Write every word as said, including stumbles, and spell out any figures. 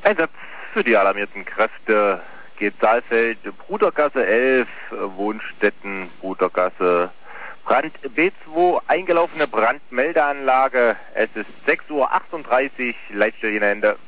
Einsatz für die alarmierten Kräfte geht Saalfeld, Brudergasse elf, Wohnstätten, Brudergasse, Brand B zwei, eingelaufene Brandmeldeanlage. Es ist sechs Uhr achtunddreißig, Leitstelle Ende.